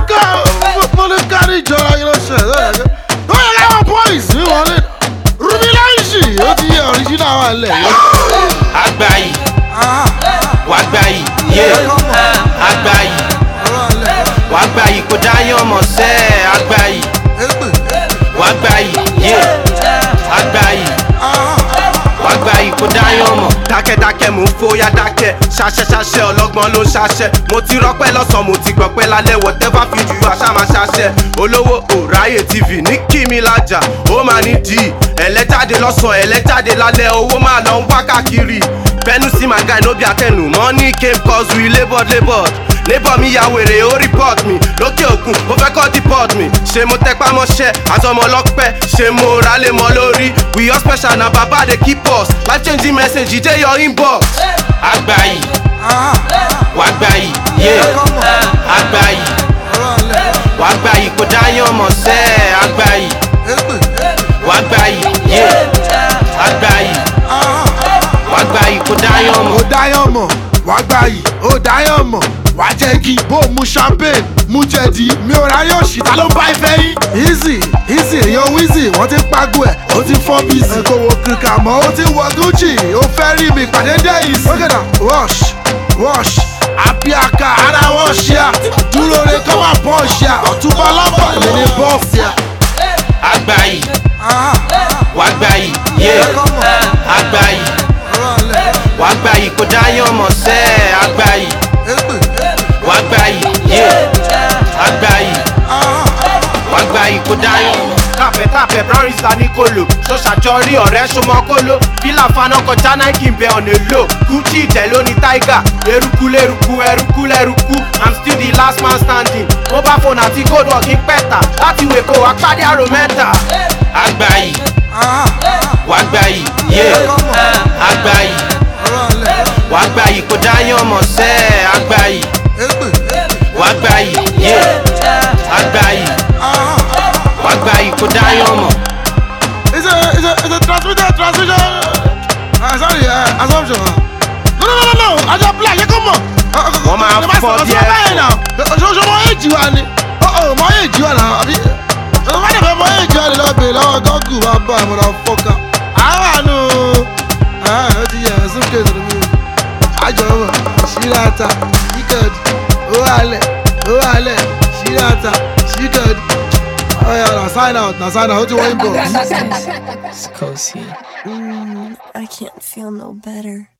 mo lè kárí ìjọra yìí lọ́sẹ̀ ó yẹ káwọn boys mi wọlé Rúbí láìsí ó ti yẹ original wà lẹ̀ yìí. Àgbáyé wàá gbáyé yé àgbáyé wàá gbáyé kò dáyàn mọ̀ sẹ́ àgbáyé wàá gbáyé yé àgbáyé wàá gbáyé kò dáyàn mọ̀. Dákẹ́dákẹ́ mò ń fóyá dákẹ́ ṣaṣẹ́ ọlọ́gbọ́n ló ń ṣaṣẹ́ mo ti rọ́pẹ́ lọ́sàn mo ti gbọ́pẹ́ lálẹ́ whatever fi jù àṣà máa ṣaṣẹ́ olówó òráyè tv ní kí mi lájà ó máa ní dì ẹlẹ́jáde lọ́sàn ẹlẹ́jáde lálẹ́ owó máa lọ ń wá káàkiri bẹ́nu sí my guy no be àtẹnu money came cause we laboured neighbor mi ya wèrè ó report mi lókè òkun ó fẹ́ kọ́ deport mi ṣé mo tẹpá mọ́ṣẹ́ àtọmọ ọlọ́pẹ́ ṣé mo rálé mọ́ lórí we all special na baba dey keep us life changing message e dey your inbox. Àgbáyé wàá gbáyé yé àgbáyé wàá gbáyé kò dáyàn mọ̀ sẹ́ àgbáyé wàá gbáyé yé àgbáyé wàá gbáyé kò dáyàn mọ̀. Ó dáyàn mọ̀ wàá gbáyé ó dáyàn mọ̀ wàá jẹ́ kí bó mu champagne mu jẹ̀dí mi ò ráyè òṣì ta ló ń bá ìfẹ́ yín. easy èèyàn wheezy wọ́n ti ń pàgọ́ ẹ̀ ó ti fọ́ bíìsì kò wò kìkà mọ́ ó ti wọ Gucci ó fẹ́ rí mi pàdé dẹ́yìí sí. ókèdà wash àbíàkà ara wọn ṣe à dúró re kọ́ máa bọ́ ṣe à ọ̀túnba lọ́bọ̀ èmi ní bọ́ọ̀sì à. Àgbáyé wàá gbáyé yé àgbáyé wàá gbáyé kò dáyàn mọ̀ sẹ́ àgbáyé wàá gbáyé yé àgbáyé wàá gbáyé kò dáyàn mọ̀. Tàpẹ̀ brown is ní kolo ṣọ́ṣàjọrí ọ̀rẹ́ ṣọmọ kóló fílà faná kọjá Nike bẹ ọ̀nà èlò Gucci ìtẹ̀ lóní Tiger eruku lẹ́ruku I'm still the last man standing mobile phone àti gold working pẹ́ta láti wèkó àpàdé àrò mẹ́ta. Àgbáyé wàá gbáyé yé àgbáyé wàá gbáyé kò dáyàn mọ̀ sẹ́ àgbáyé wàá gbáyé yé àgbáyé wàá gbáyé kò dáyàn mọ̀. It's a transmission. Sorry, assumption. No. I just play. Come on. Wọ́n máa fọ́ bí ẹ. Ṣoṣo mọ èjì wa ni. Mọ èjì wa náà. Àbí wọ́n dẹ̀ fẹ́ mọ èjì wa ni lọ́ọ́ bèèrè lọ́wọ́ gọ́gù máa bá àwọn ọ̀dọ́ fọ́ká. Àwọn àánú. Ó ti yẹ ẹ̀sùn kéde mi. Àjọwọ̀ ṣíláta ṣíkẹ̀dì. Ó wàlẹ̀ ṣíláta ṣíkẹ̀dì. Oh yeah, now sign out. What do you want, bro? I can't feel no better.